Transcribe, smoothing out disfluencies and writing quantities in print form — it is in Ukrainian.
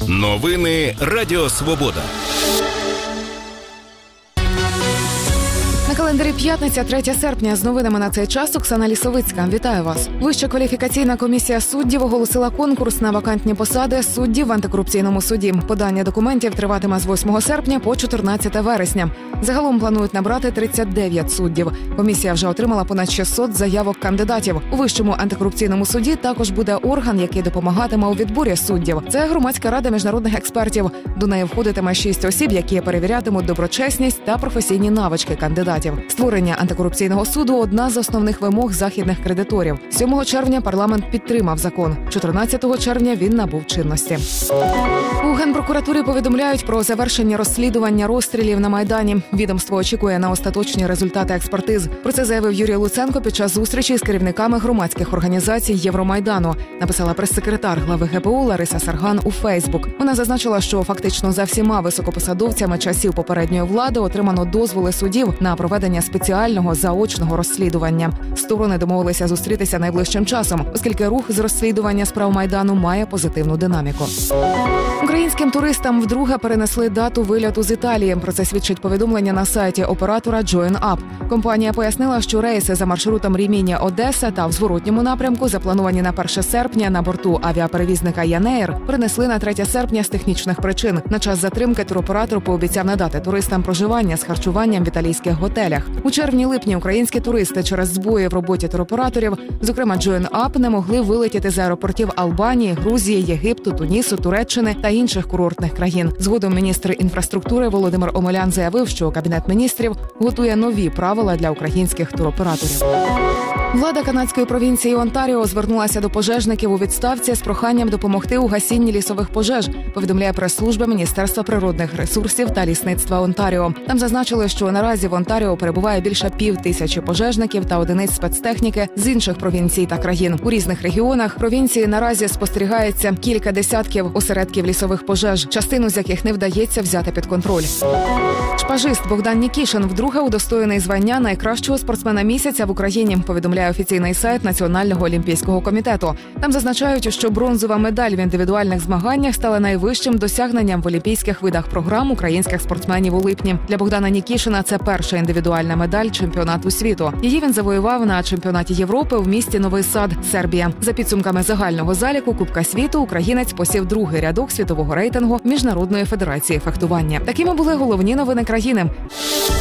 Новини Радіо Свобода. На календарі п'ятниця, 3 серпня. З новинами на цей час Оксана Лісовицька. Вітаю вас. Вища кваліфікаційна комісія суддів оголосила конкурс на вакантні посади суддів в антикорупційному суді. Подання документів триватиме з 8 серпня по 14 вересня. Загалом планують набрати 39 суддів. Комісія вже отримала понад 600 заявок кандидатів. У Вищому антикорупційному суді також буде орган, який допомагатиме у відборі суддів. Це Громадська рада міжнародних експертів. До неї входитиме 6 осіб, які перевірятимуть доброчесність та професійні навички кандидатів. Створення антикорупційного суду – одна з основних вимог західних кредиторів. 7 червня парламент підтримав закон. 14 червня він набув чинності. У Генпрокуратурі повідомляють про завершення розслідування розстрілів на Майдані. Відомство очікує на остаточні результати експертиз. Про це заявив Юрій Луценко під час зустрічі з керівниками громадських організацій Євромайдану. Написала прес-секретар глави ГПУ Лариса Сарган у Фейсбук. Вона зазначила, що фактично за всіма високопосадовцями часів попередньої влади отримано дозволи судів на проведення спеціального заочного розслідування. Сторони домовилися зустрітися найближчим часом, оскільки рух з розслідування справ Майдану має позитивну динаміку. Українським туристам вдруге перенесли дату вильоту з Італії. Про це свідчить повідомлення на сайті оператора JoinUp. Компанія пояснила, що рейси за маршрутом Ріміння-Одеса та в зворотньому напрямку, заплановані на 1 серпня на борту авіаперевізника Янеєр, перенесли на 3 серпня з технічних причин. На час затримки туроператор пообіцяв надати туристам проживання з харчуванням в італійських готелях. У червні-липні українські туристи через збої в роботі туроператорів, зокрема JoinUp, не могли вилетіти з аеропортів Албанії, Грузії, Єгипту, Тунісу, Туреччини та інших курортних країн. Згодом міністр інфраструктури Володимир Омелян заявив, що Кабінет міністрів готує нові правила для українських туроператорів. Влада канадської провінції Онтаріо звернулася до пожежників у відставці з проханням допомогти у гасінні лісових пожеж, повідомляє прес-служба Міністерства природних ресурсів та лісництва Онтаріо. Там зазначили, що наразі в Онтаріо перебуває більше 5000 пожежників та одиниць спецтехніки з інших провінцій та країн. У різних регіонах провінції наразі спостерігається кілька десятків осередків лісових пожеж, частину з яких не вдається взяти під контроль. Шпажист Богдан Нікішин вдруге удостоєний звання найкращого спортсмена місяця в Україні, повідомляє офіційний сайт Національного олімпійського комітету. Там зазначають, що бронзова медаль в індивідуальних змаганнях стала найвищим досягненням в олімпійських видах програм українських спортсменів у липні. Для Богдана Нікішина це перша індивідуальна медаль чемпіонату світу. Її він завоював на чемпіонаті Європи в місті Новий Сад, Сербія. За підсумками загального заліку Кубка світу українець посів другий рядок світового рейтингу Міжнародної федерації фехтування. Такими були головні новини країни.